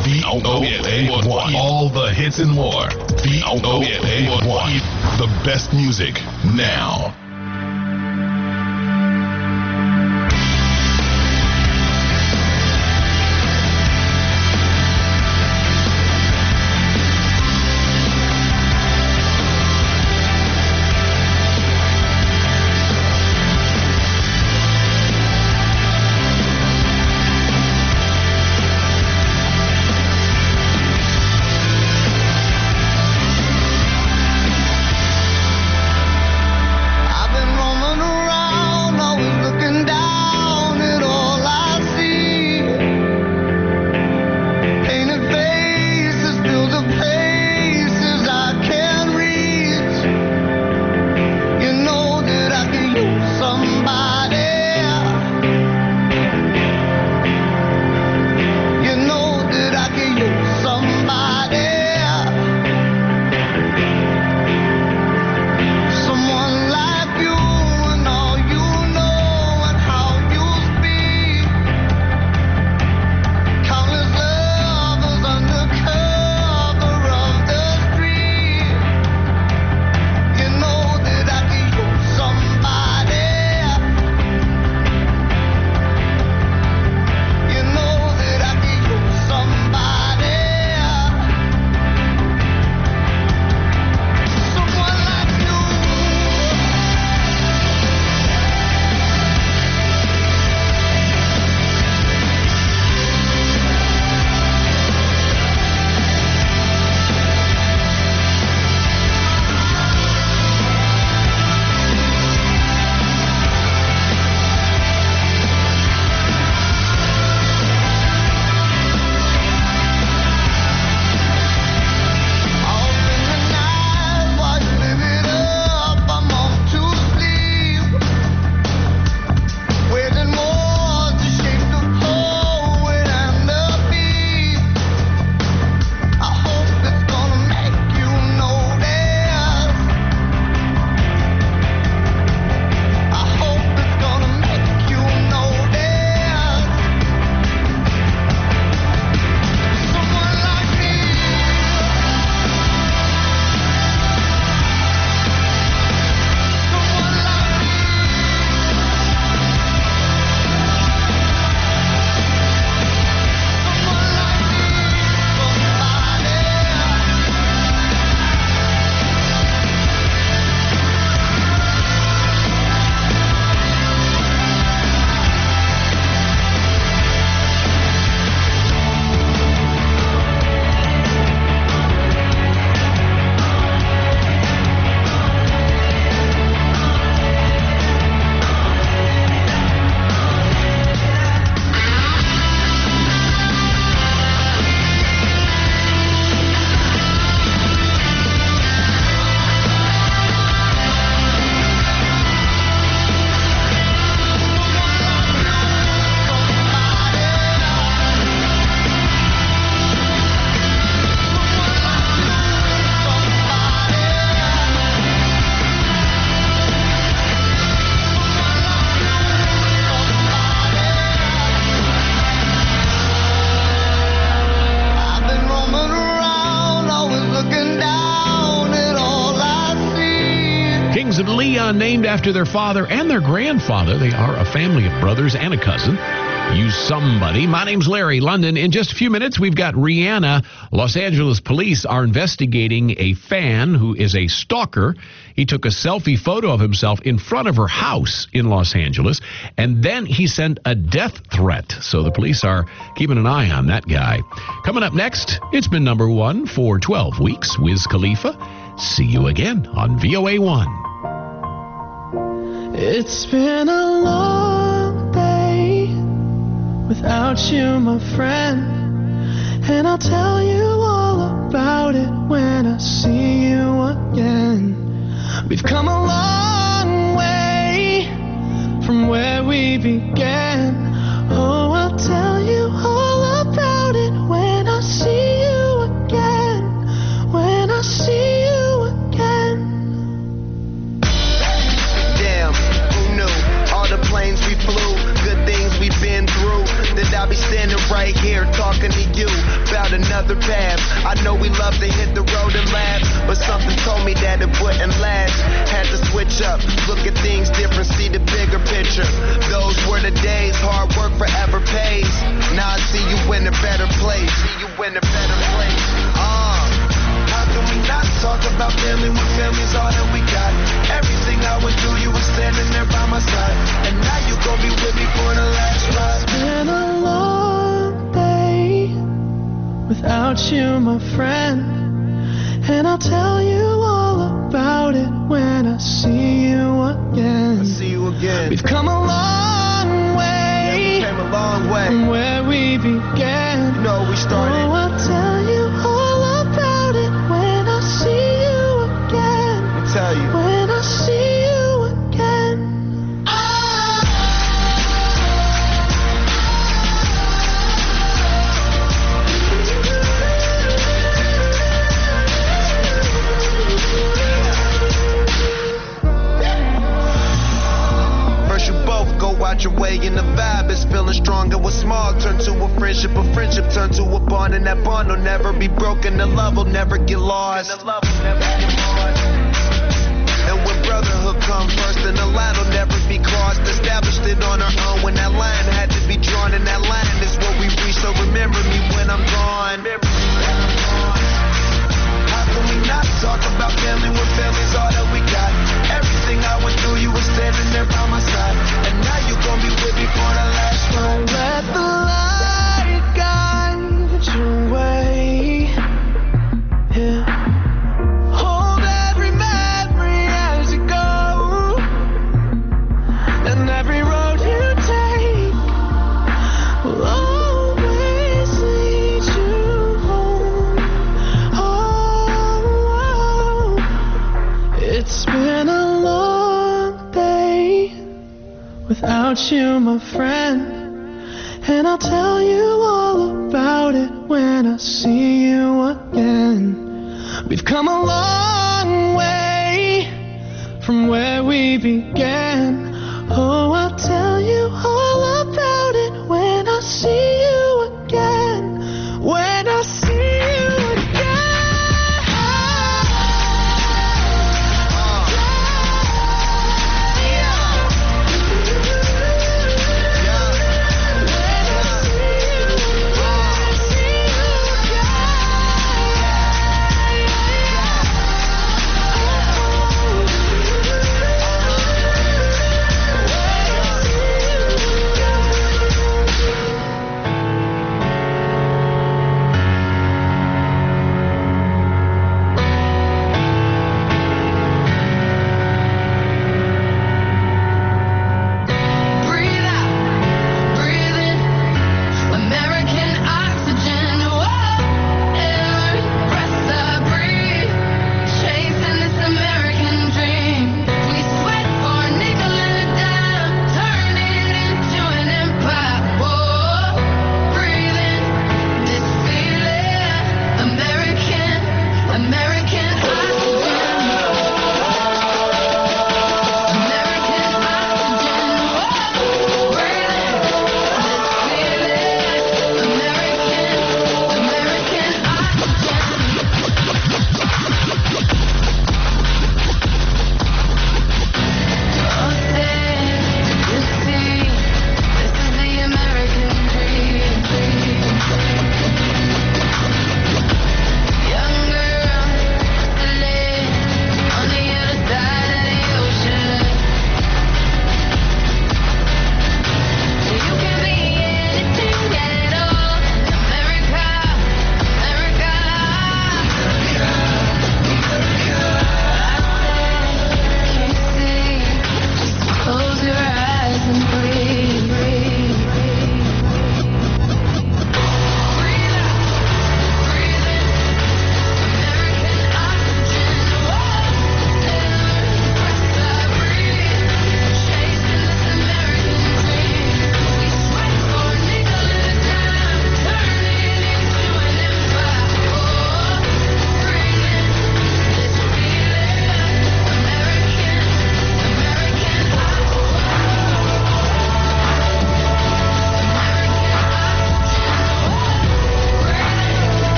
VOA1. All the hits and more. VOA1. The best music now. Named after their father and their grandfather. They are a family of brothers and a cousin. You somebody. My name's Larry London. In just a few minutes, we've got Rihanna. Los Angeles police are investigating a fan who is a stalker. He took a selfie photo of himself in front of her house in Los Angeles, and then he sent a death threat. So the police are keeping an eye on that guy. Coming up next, it's been number one for 12 weeks. Wiz Khalifa. See you again on VOA1. It's been a long day without you, my friend, and I'll tell you all about it when I see you again. We've come a long way from where we began. Oh, I'll tell you all about it when I see you again. When I see you again. Damn, who knew? All the planes we flew, good things we've been through. That I'll be standing right here talking to you about a other paths. I know we love to hit the road and laugh, but something told me that it wouldn't last. Had to switch up, look at things different, see the bigger picture. Those were the days, hard work forever pays. Now I see you in a better place. How can we not talk about family when family's all that we got? Everything I went through, you were standing there by my side, and now you gon' be with me for the last ride. It's been a long day without you, my friend, and I'll tell you all about it when I see you again. We've come a long way, came a long way from where we began. You know we started. Oh, I'll tell you all about it when I see you again. Let me tell you. When I see you again. First you both go out your way and the vibe is feeling strong. It was small, turn to a friendship turn to a bond, and that bond will never be broken. The love will never get lost. And when brotherhood comes first, then the line will never be crossed. Established it on our own when that line had to be drawn, and that line is what we reach. So remember me when I'm gone. How can we not talk about family when family's all that we got? Everything I went through, you were standing there by my side, and now you gon' be with me for the last ride. Let the light guide your way. Yeah. Hold every memory as you go, and every road you take will always lead you home. Oh, it's been a long day without you, my friend, and I'll tell you all about it when I see you again. We've come a long way from where we began. Oh, I'll tell you all about it when I see you again. When I see you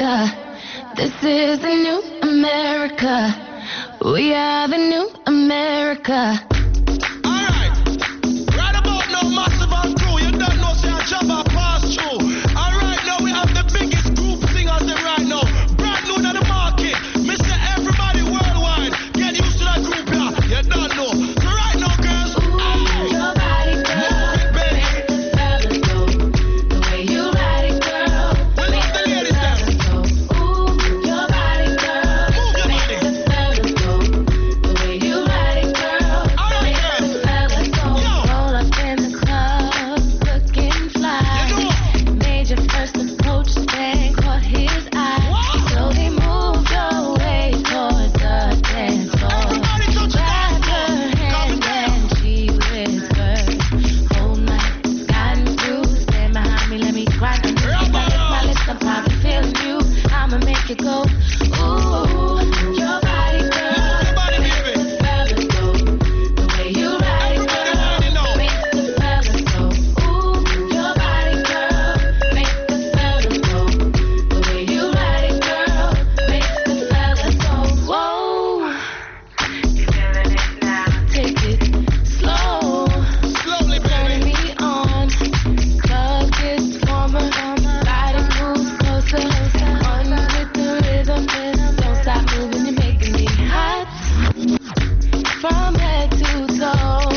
America. This is the new America. We are the new America. Alright, right about now, Massive and Crew, you don't know, say a job I pass through. Alright, now we have the biggest group singers there right now. Brand new to the market, Mr. Everybody Worldwide. Get used to that group here, you don't know. So right now, girls, Your body, girl, makes the fellas go. The way you ride it, girl, we love the ladies there. ooh, your body, girl, Move your makes body. the fellas go. The way you ride it, girl, Alright, makes girls. the fellas go. Yo. Roll up in the club, looking fly. You know. Made your first approach, then caught his eye. What? Slowly moved your way towards the dance floor. Everybody touch the Grab dance her floor. Calm it hand down. and she whispered, "Whole night, got me through. Stand behind me, let me grind on you. If I lick my lips, I'm probably feeling you. I'ma make it go. Ooh, your body, girl, Move your body, baby. makes the fellas go. The way you ride it, Everybody girl, wanna know. makes the fellas go. Ooh, your body, girl, makes the fellas go. The way you ride it, girl, makes the fellas go. Whoa, you feeling it now? Take it slow. Slowly, Turn baby. me on, club gets warmer, body moves closer, on with the rhythm, don't stop moving, you're making me hot, from head to toe,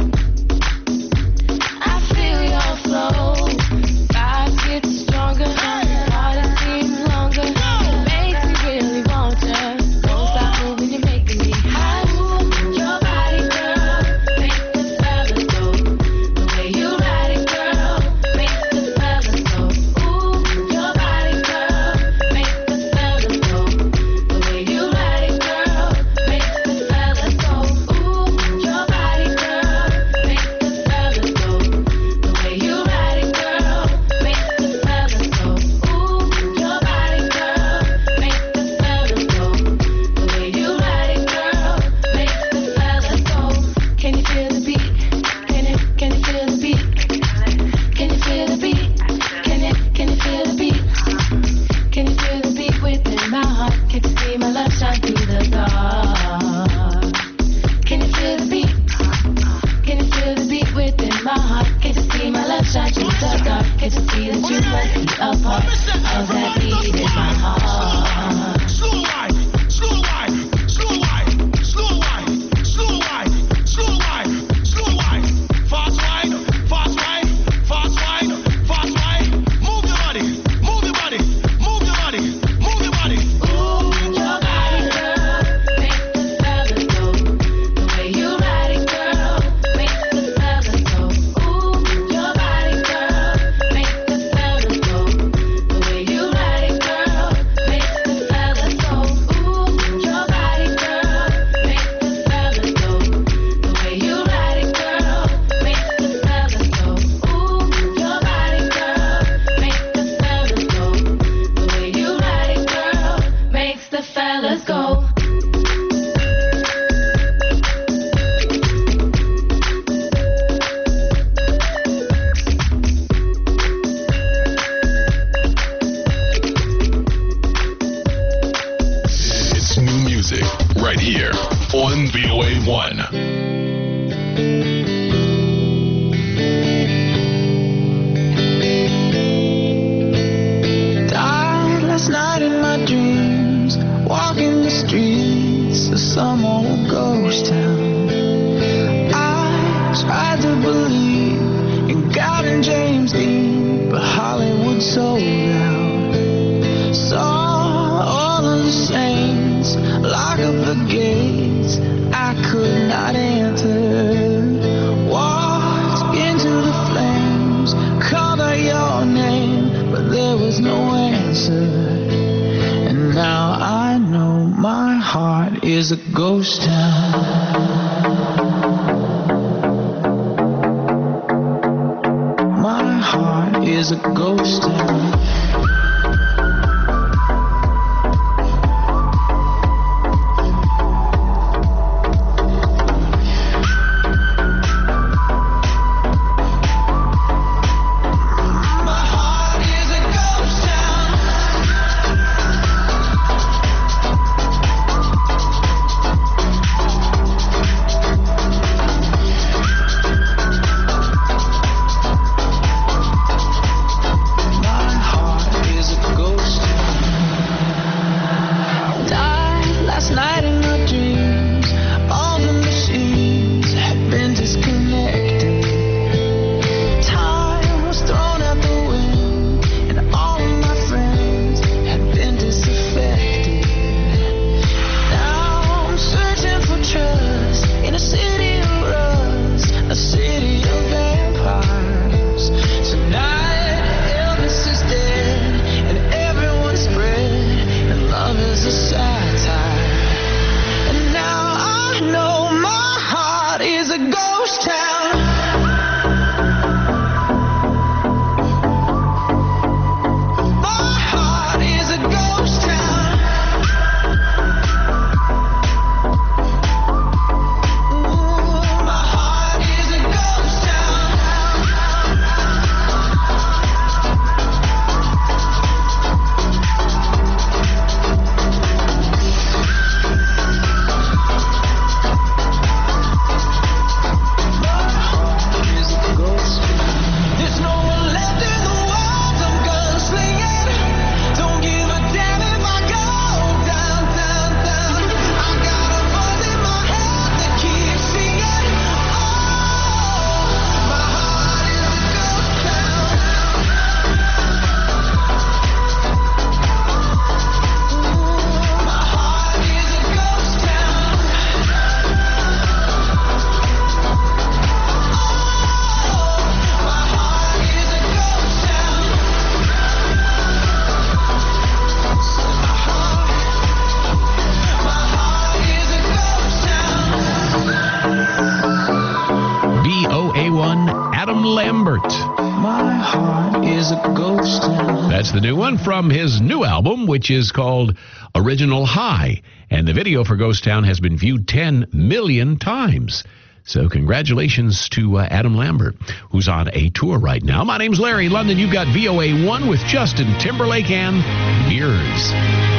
I feel your flow, vibes get stronger, party seems longer, makes me really want ya, don't stop moving, you're making me hot, your body, girl, makes the fellas go. The way you ride it, girl, makes the fellas go. Ooh, your body, girl, makes the fellas go. The way you ride it, girl, makes the fellas go. Ooh, your body, girl, makes the fellas go. The way you ride it, girl, makes the fellas go. Ooh, your body, girl, makes the fellas go. The way you ride it, girl, makes the fellas go. Can you feel the beat? Can you feel the beat? Can you feel the beat? Can you feel the beat? Can you feel the beat within my heart? Can you see my love shine through the dark? Can you feel the beat? Can you feel the beat within my heart? Can you see my love shine through the dark? Can you see that you must be a part of that beat in my heart? Slow wine, slow wine, slow wine, slow wine, slow wine, slow wine, slow wine, fast wine, fast wine, fast wine, fast wine. Move your body, move your body, move your body, move your body. Ooh, your body, girl, makes the fellas go. The way you ride it, girl, makes the fellas go. Ooh, your body, girl, makes the fellas go. The way you ride it, girl, makes the fellas go. Ooh, your body, girl, makes the fellas go. The way you ride it, girl, makes the fellas go. Ooh, your body, girl, makes the fellas go. The way you ride it, girl, makes the fellas go. It's new music right here on VOA1. Died last night in my dreams, walking the streets of some old ghost town. I tried to believe in God and James Dean, but Hollywood sold out. Saw all of the saints lock up the gates I could not enter. Walked into the flames, called out your name, but there was no answer. And now I know my heart is a ghost town. My heart is a ghost town. My heart is a ghost town. the new one from his new album, which is called Original High. And the video for Ghost Town has been viewed 10 million times. So congratulations to Adam Lambert, who's on a tour right now. My name's Larry London. You've got VOA 1 with Justin Timberlake and Mirrors.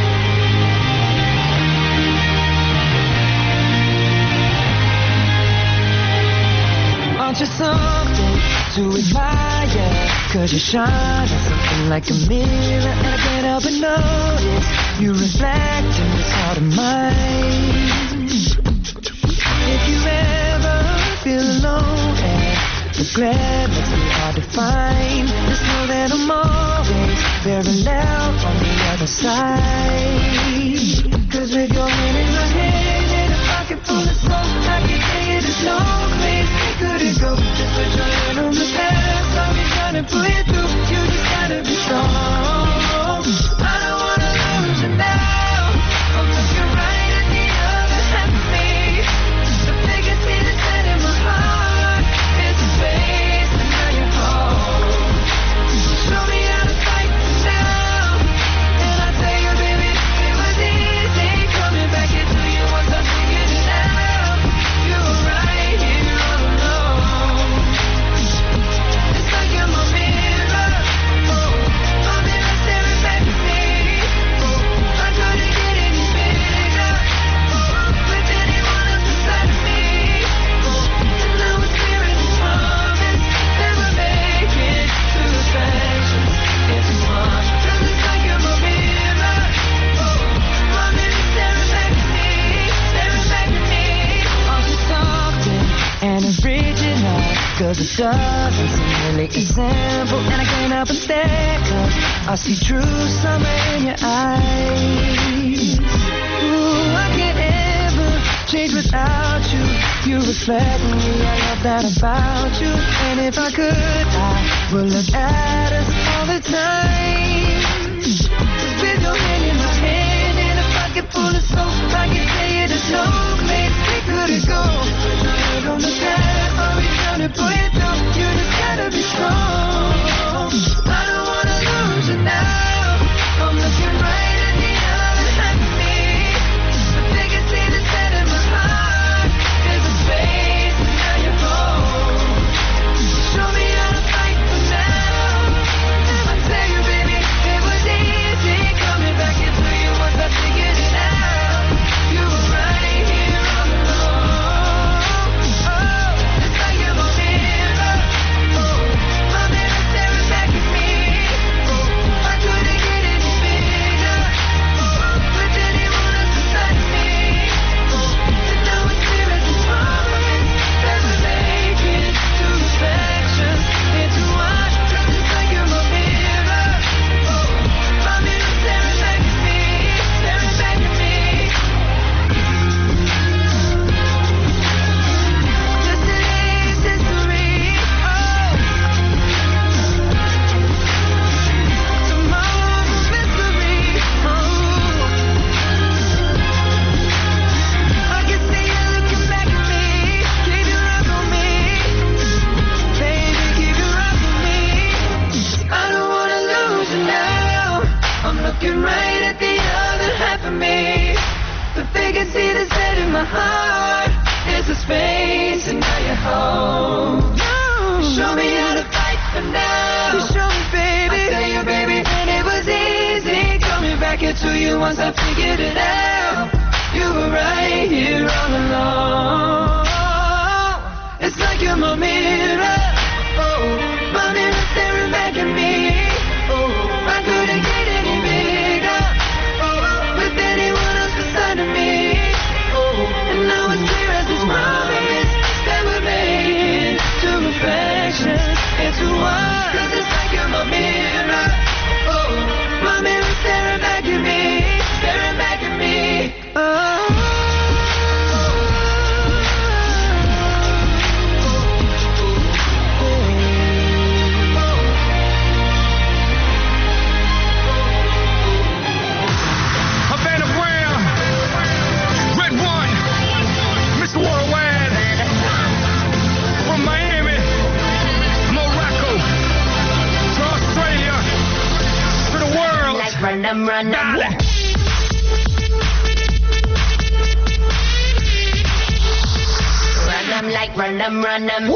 Aren't you something to admire? 'Cause you shine something like a mirror, and I can't help but notice you reflect in this heart of mine. If you ever feel alone and regret makes me hard to find, just know that I'm always parallel on the other side. 'Cause with your hand in my hand and a pocket full of soap, I can tell you there's no place we couldn't go. Just put your hand on the past, I'll be trying to pull you through. You just gotta be strong. I don't wanna lose you now. I'm looking right at the other half of me. The biggest thing that's set in my heart is the space, and now you're home. Show me how to fight now. And I tell you, baby, it was easy coming back into you once I figured it out. You were right here all alone. It's like you're my mirror. Oh, my mirror staring back at me. Oh, I couldn't get any bigger. Oh, with anyone else beside of me. Oh, and now it's clear as a promise that we're making two reflections into one. 'Cause it's like you're my mirror. Oh, my mirror staring back at me, staring back at me. Aren't you something and original? 'Cause it doesn't seem really simple, and I can't help but stare, 'cause I see true summer in your eyes. Ooh, I can't ever change without you. You reflect me, I love that about you. And if I could, I would look at us all the time. 'Cause with your hand in my hand and a pocket full of soap, I can tell you there's no place we couldn't go. Put your hand on the past, I'll be trying to pull you through. You just gotta be strong. I don't wanna lose you now. I'm looking right at the other half of me. The biggest thing that's set in my heart is a space, and now you're home. Show me how to fight for now. And I tell you, baby, it was easy coming back into you once I figured it out. You were right here all alone. Oh, it's like you're my mirror. Oh, my mirror staring back at me. Oh, I couldn't get any bigger. Oh, with anyone else beside of me. Oh, and now it's clear as a promise that we're making two reflections into one. 'Cause it's like you're my mirror. Oh, my mirror staring back at me, staring back at me. Yesterday's history. Oh, tomorrow's a mystery. Oh, I can see you looking back at me. Keep your eyes on me, baby. Keep your eyes on me. I don't wanna lose you now. I'm looking right at the other half of me. The biggest seed is set in my heart. There's a space, and now you're home. Show me how to fight for now. You show me, baby. I tell you, baby, and it was easy coming back into you once I figured it out. You were right here all along. It's like you're my mirror. Oh, my mirror staring back at me. Oh, I couldn't get any bigger. Oh, with anyone else beside of me. Oh, and now it's clear as this promise that we're making two reflections into one. 'Cause it's like you're my mirror. Oh, my mirror staring back at me, staring back at me. Oh. Run them, run them.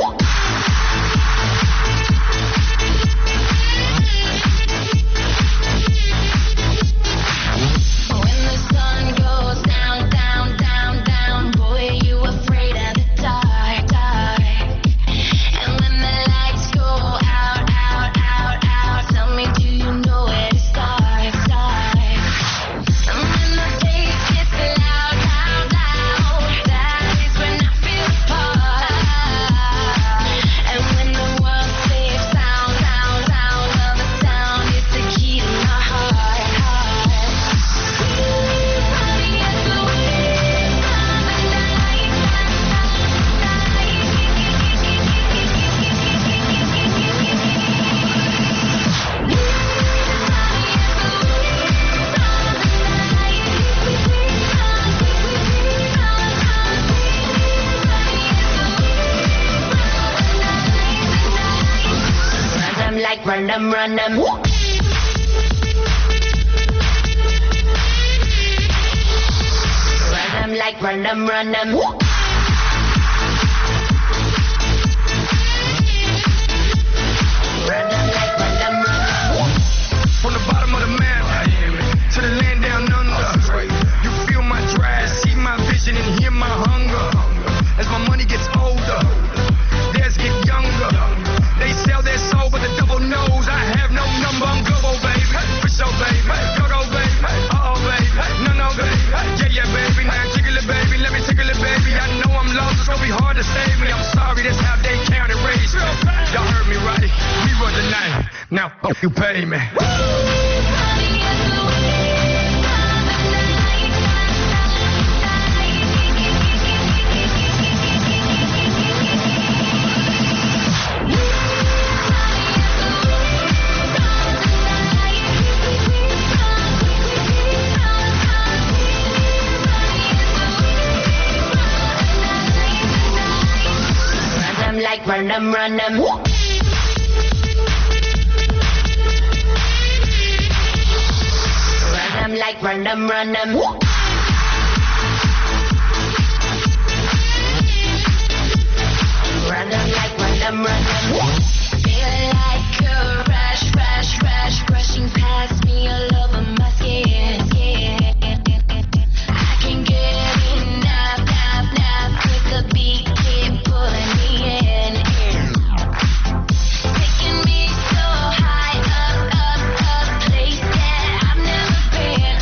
When the sun goes down, down, down, down, boy, you afraid of the dark, dark. And when the lights go out, out, out, out, tell me, do you know where to start, start? And when the bass gets loud, loud, loud, that is when I feel the part. And when the world saves sound, sound, sound of a sound, it's the key to my heart, heart. Run them, run them. Run them like run them, run them. Run them like run them, run them. From the bottom of the map to the land down under. You feel my drive, see my vision, and hear my hunger. As my money gets older, theirs get younger. They sell their soul, but the devil knows I have no number. I'm go, baby, for sure, baby. Go, baby, baby. No, baby. Yeah, baby. Now jiggle it, baby. Let me tickle it, baby. I know I'm lost, it's gonna be hard to save me. I'm sorry, that's how they count and raise me. Y'all heard me right. We run the night. Now, you pay me. Like run them, run them. Run them like run them, run them. Run them like run them, run them. Feel like a rush, rush, rush, rushing past me all over my skin, skin. I can get enough, enough, enough with the beat, keep pulling me in. Taking me so high up, up, up, place that I've never been.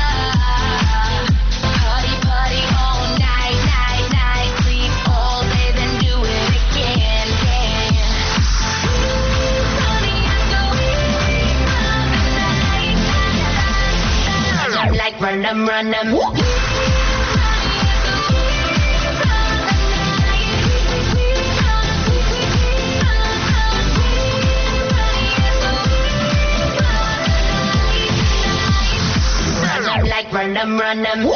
Party, party all night, night, night, sleep all day, then do it again, again. Like run them, run them. Like run them, run them.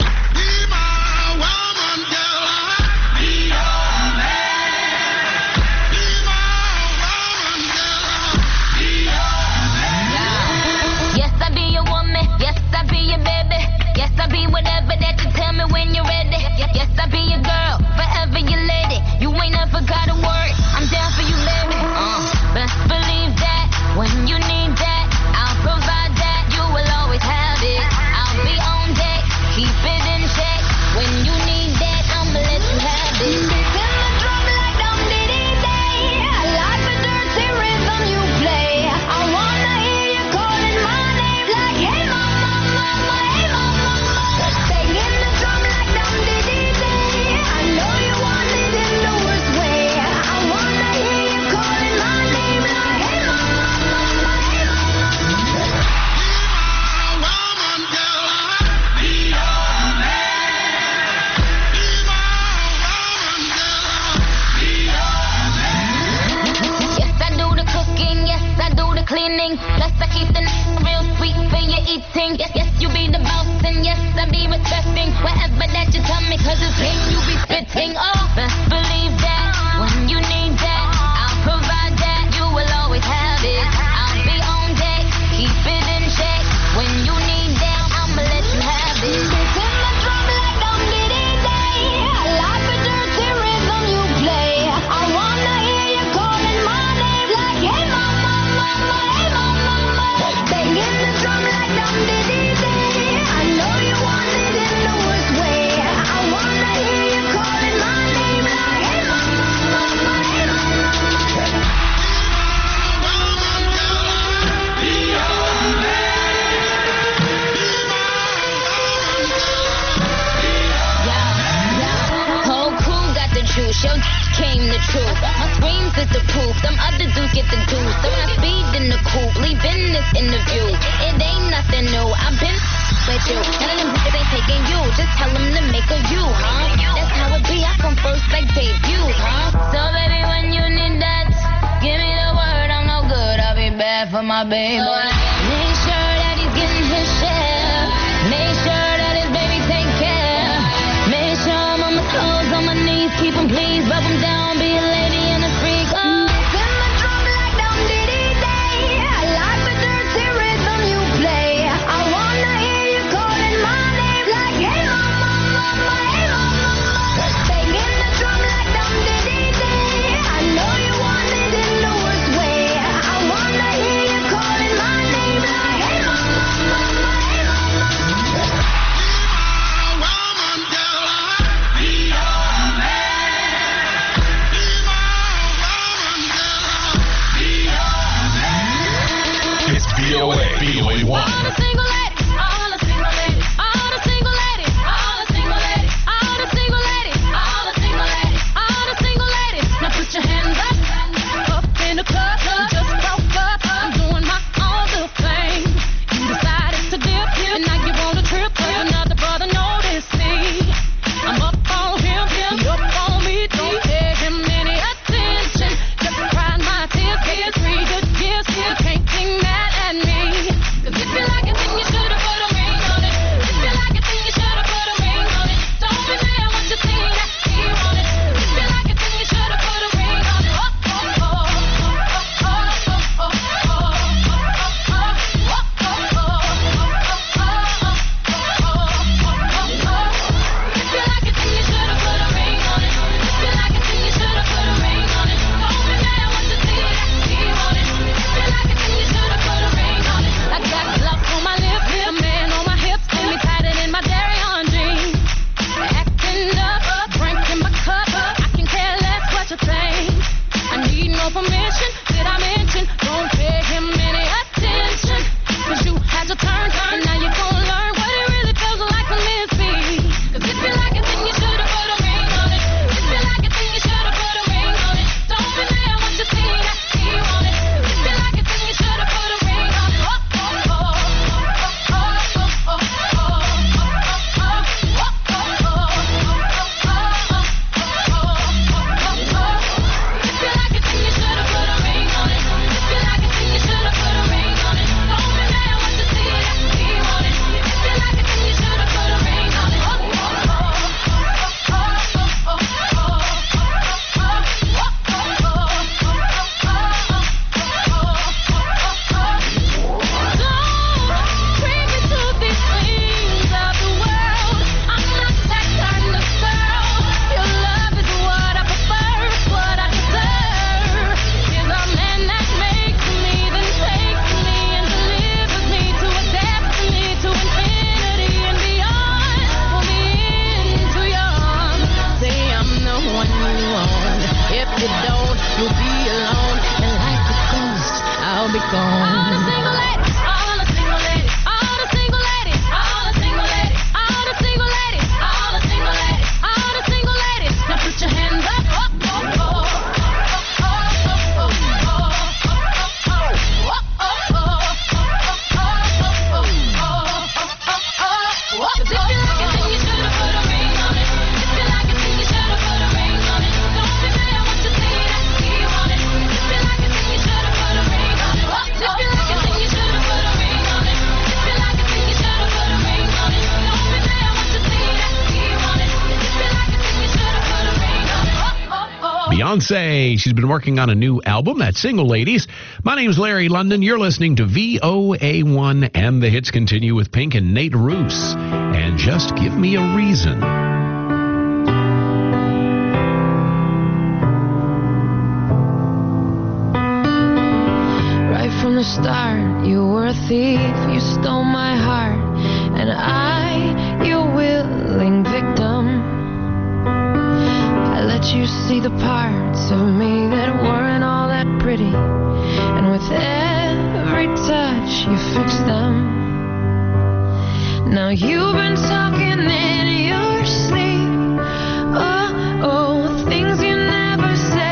Yes, I be your woman. Yes, I be your baby. Yes, I be whatever that you tell me when you're ready. Yes, I be your girl, forever your lady. You ain't never got a word. I'm down for you, baby. Best believe that when you need that, I'll provide that. You will always have it. I'll be on deck, keep it in check. When you need that, I'ma let you have it. Cleaning, plus I keep the real sweet for your eating. Yes, yes, you be the boss, and yes, I be respecting whatever that you tell me, cause it's game you be spitting. Oh, best believe that when you need that, I'll provide that. You will always have it. I'll be on deck, keep it in check. When you need that, scream the truth. My screams is the proof. Them other dudes get the juice. So when I speed in the coupe, leaving this interview, it ain't nothing new. I've been with you. None of them bitches ain't taking you. Just tell them to make a you, huh? That's how it be. I come first like debut, huh? So baby, when you need that, give me the word. I'm no good. I'll be bad for my baby. Make sure that he's getting his share. Make sure that his baby take care. Make sure I'm on my toes, on my knees. Keep him please, rub him down. Be a lady and a freak. Oh. Send the drum like Dum Diddy Day. I like the dirty rhythm you play. I wanna hear you calling my name like, hey mama, mama, hey mama, mama. Banging the drum like Dum Diddy Day. I know you want it in the worst way. I wanna hear you calling my name like, hey mama, mama, hey mama. It's VOA 1. All the single ladies, all the single ladies, all the single ladies, all the single ladies, all the single ladies, all the single ladies, all the single ladies. Now put your hands up in the club. You just broke up. I'm doing my own little thing. You decided to dip, and now you want a trip. Another brother noticed me. I'm up on him, he up on me. Don't pay him any attention. Just crying my tears, get 3 good years. You can't think mad at me. 'Cause if you like it, then you should've put a ring on it. If you like it, then you should've put a ring on it. Don't be mad when you see that he want it. If you like it, then you should've put a ring on it. Oh, oh, oh, oh, oh, oh, oh, oh, If you like it, then you should've put a ring on it. If you like it, then you should've put a ring on it. Don't be mad when you see that he want it. If you like it, then you should've put a ring on it. I got love on my lips, a man on my hips, and me tatted in my dairy on jeans. Acting up, drinking my cup. I can care less what you think. I need no permission. Did I mention? Don't pay him any attention. 'Cause you had your turn, and now you're gonna learn what it really feels like to miss me. 'Cause if you like it, then you should've put a ring on it. If you like it, then you should've put a ring on it. Don't be mad when you see that he want it. If you like it, then you should've put a ring on it. Oh, oh, oh, oh, oh, oh, oh, If you like it, then you should've put a ring on it. If you like it, then you should've put a ring on it. Don't be mad when you see that he want it. If you like it, then you should've put a ring on it. Don't bring me to these things of the world. I'm not that kind of girl. Your love is what I prefer, what I deserve. Is a man that makes me, then takes me and delivers me to a destiny, to infinity and beyond. Pull me into your arms, say I'm the one you want. If you don't, you'll be alone, and like a ghost, I'll be gone. All the single ladies, all the single ladies, all the single ladies, all the single ladies, all the single ladies, all the single ladies, all the single ladies. Now put your hands up. If you like it, then you should've put a ring on it. If you like it, then you should've put a ring on it. Don't be mad when you see that he want it. If you like it, then you should've put a ring on it. If you like it, then you should've put a ring on it. If you like it, then you should've put a ring on it. Don't be mad when you see that he want it. If you like it, then you should've put a ring on it. Beyonce, she's been working on a new album, that's Single Ladies. My name's Larry London. You're listening to VOA1, and the hits continue with Pink and Nate Roos. And Just Give Me a Reason. Right from the start, you were a thief, you stole my heart, and I, your willing victim. I let you see the parts of me that weren't all that pretty, and with every touch you fixed them. Now you've been talking in your sleep, oh, things you never said.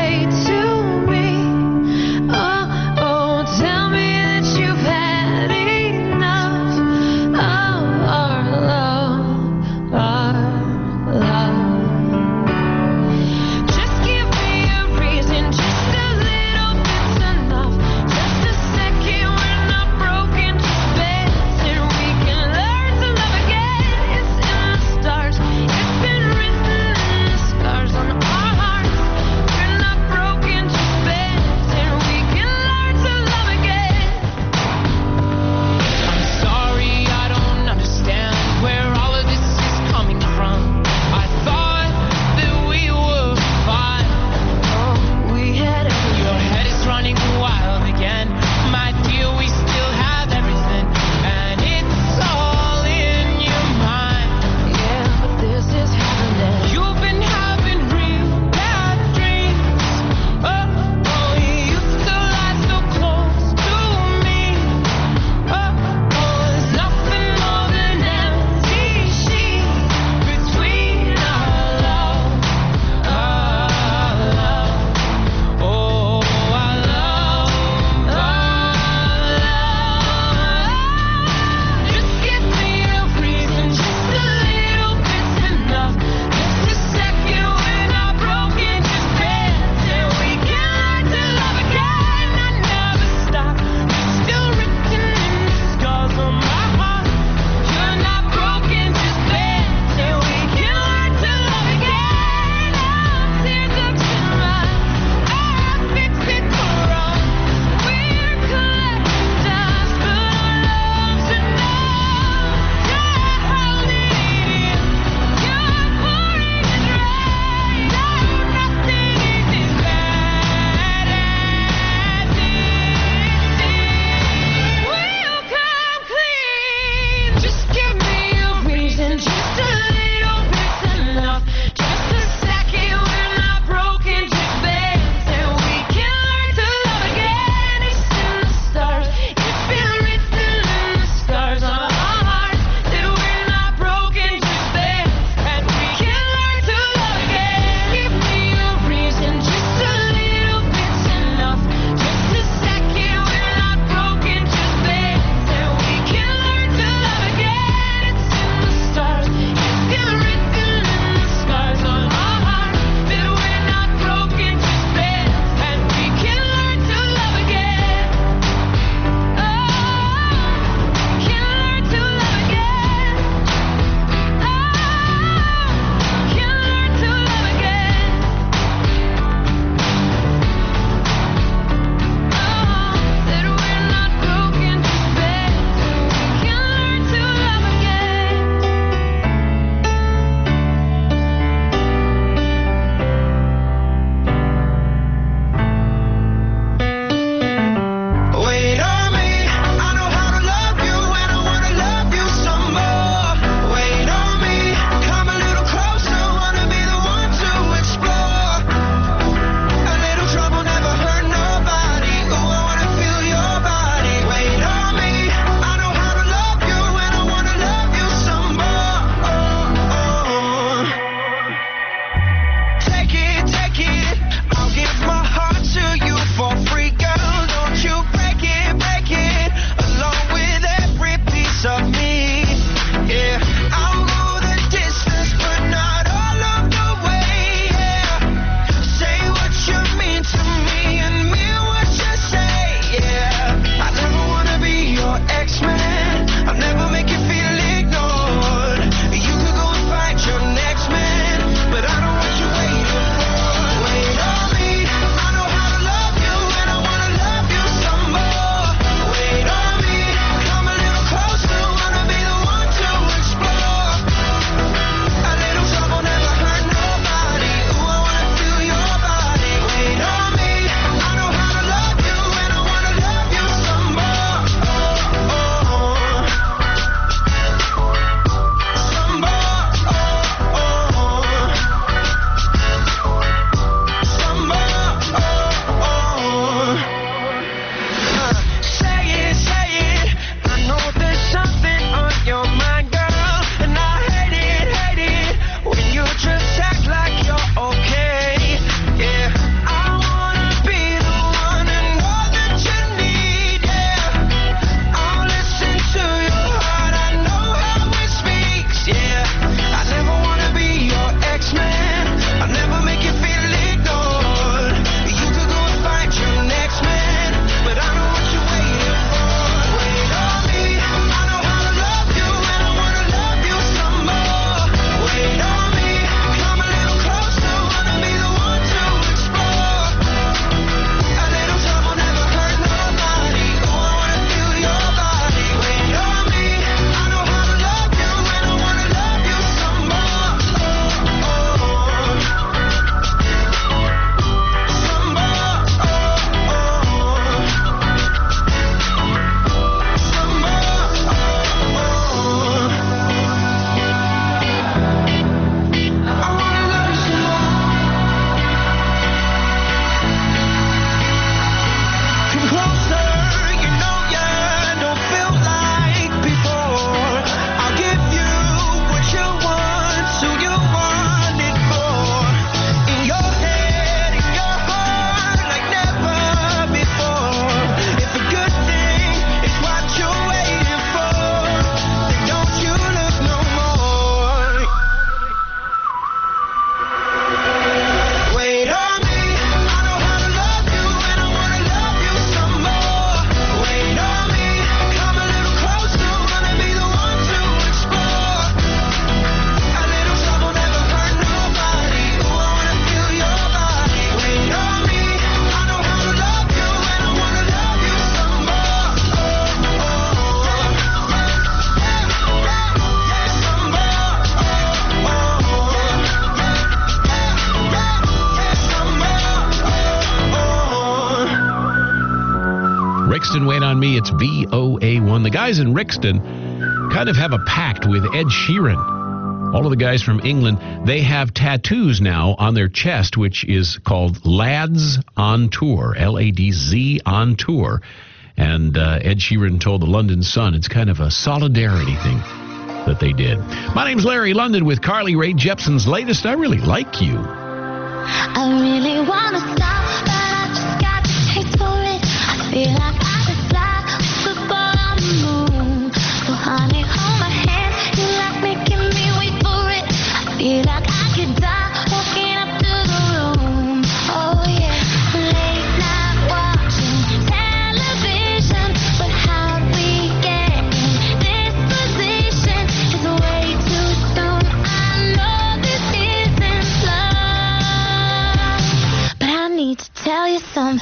Rixton, Wait on Me. It's VOA1. The guys in Rixton kind of have a pact with Ed Sheeran. All of the guys from England, they have tattoos now on their chest, which is called Lads on Tour, Ladz on Tour. And Ed Sheeran told the London Sun it's kind of a solidarity thing that they did. My name's Larry London with Carly Rae Jepsen's latest I Really Like You. I really wanna stop, but I just got the taste for it. I feel like I could fly football on the moon. So honey, hold my hand, you like making me wait for it. I feel like I could die walking up to the room. Oh yeah, late night watching television, but how we get in this position is way too soon. I know this isn't love, but I need to tell you something.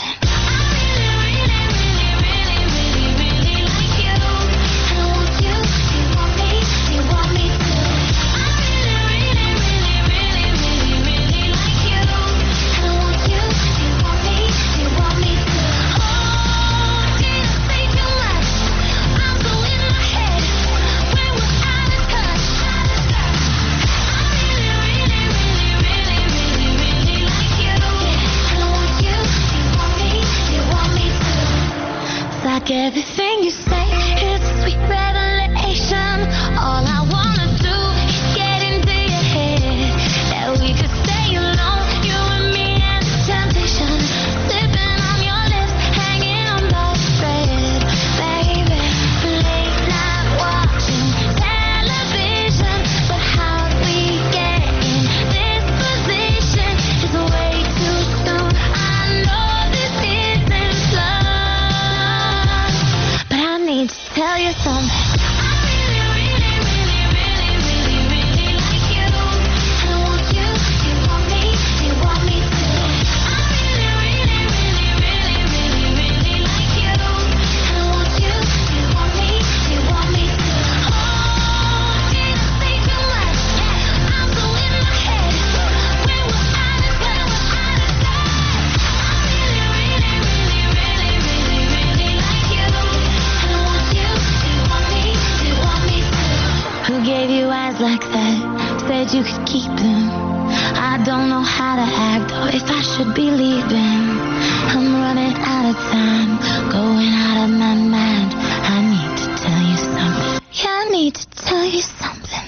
Like everything you say is a sweet revelation. All I wanna do is get into your head. That we could stay alone, you and me and the temptation. Sipping on your lips, hanging on by a thread. Baby, late night watching television, but how we get in this position is way too soon. I know this isn't love, but I need to tell you something. I really, really, really, really, really, really like you. And I want you, you want me, you want me too. I really, really, really, really, really, really like you. And I want you, you want me, you want me too. Oh, did I say too much? I'm so in my head. When we're honest, when we're honest, I really, really, really, really, really, really like you. And I want you, you want me, you want me too. Who gave you eyes like that? Said you could keep them. I don't know how to act or if I should be leaving. I'm running out of time, going out of my mind. I need to tell you something. Yeah, I need to tell you something.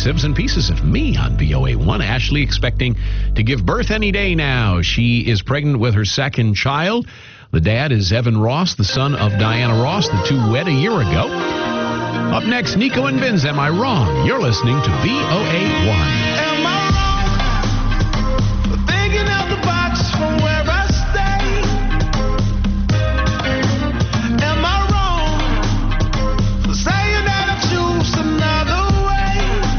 Sibs and Pieces of Me on VOA1. Ashley expecting to give birth any day now. She is pregnant with her second child. The dad is Evan Ross, the son of Diana Ross. The two wed a year ago. Up next, Nico and Vinz, Am I Wrong? You're listening to VOA1. Am I wrong for thinking out the box from where I stay? Am I wrong for saying that I choose another way?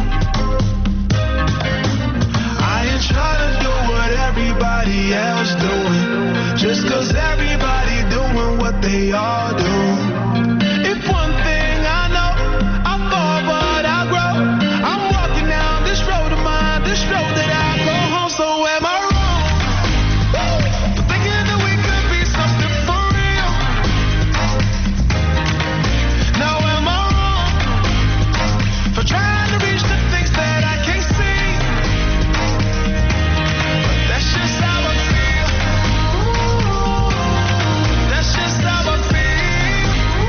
I ain't trying to do what everybody else doing, just 'cause everybody doing what they all do. If one thing I know, I fall but I grow. I'm walking down this road of mine, this road that I go home. So am I wrong for thinking that we could be something for real? Now am I wrong for trying to reach the things that I can't see? But that's just how I feel. That's just how I feel.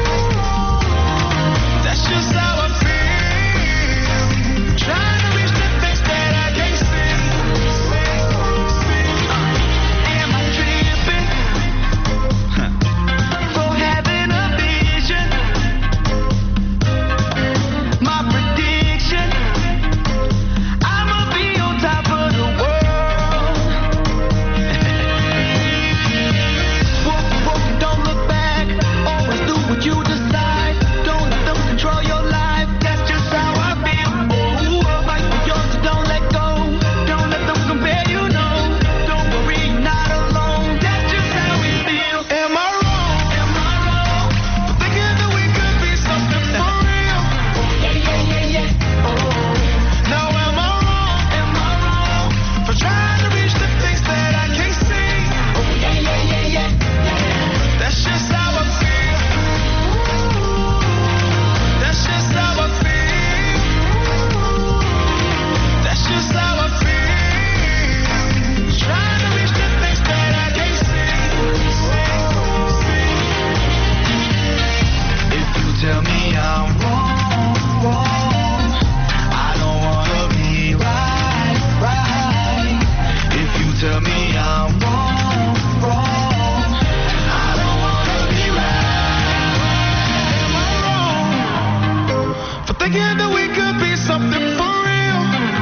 That's just how I feel. Trying to reach the things that I can't see. Am I tripping for having a vision? My prediction, I'ma be on top of the world. Whoa, don't look back. Always do what you decide. Don't let them control your life. That's just how I feel. Oh, fight for yours, so don't let go. Don't let them compare you, no. Don't worry, you're not alone. That's just how we feel. Am I wrong? Am I wrong for thinking that we could be something for real? Yeah. Now am I wrong? Am I wrong for trying to reach the things that I can't see? Yeah. That's just how I feel. That's just how I feel. That's just how I feel. Trying to reach the things that I can't see. If you tell me I'm wrong, I don't wanna be right. If you tell me I'm wrong, I don't wanna be right. Am I wrong for thinking that we could be something for real?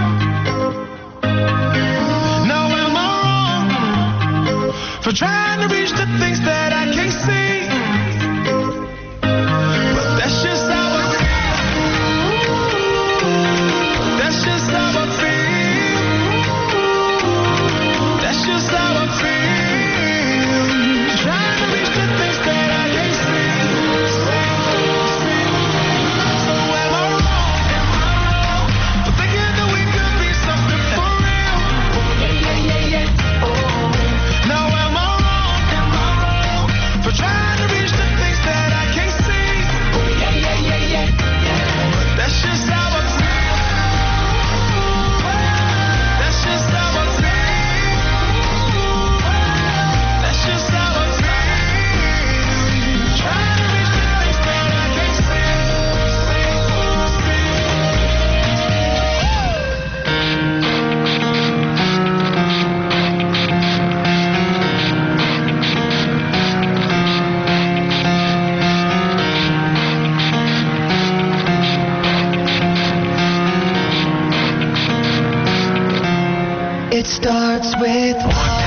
Now am I wrong for trying to reach the things that I can't see? But that's just how I feel. That's just how I feel. That's just how I feel. Trying to reach the things that I can't see. So am I wrong for thinking that we could be something for real? Yeah. Now am I wrong for trying to reach the things that I can't see? Yeah. But that's just how I feel. That's just how I feel. That's just how I feel. Trying to reach the things that I can't see. It starts with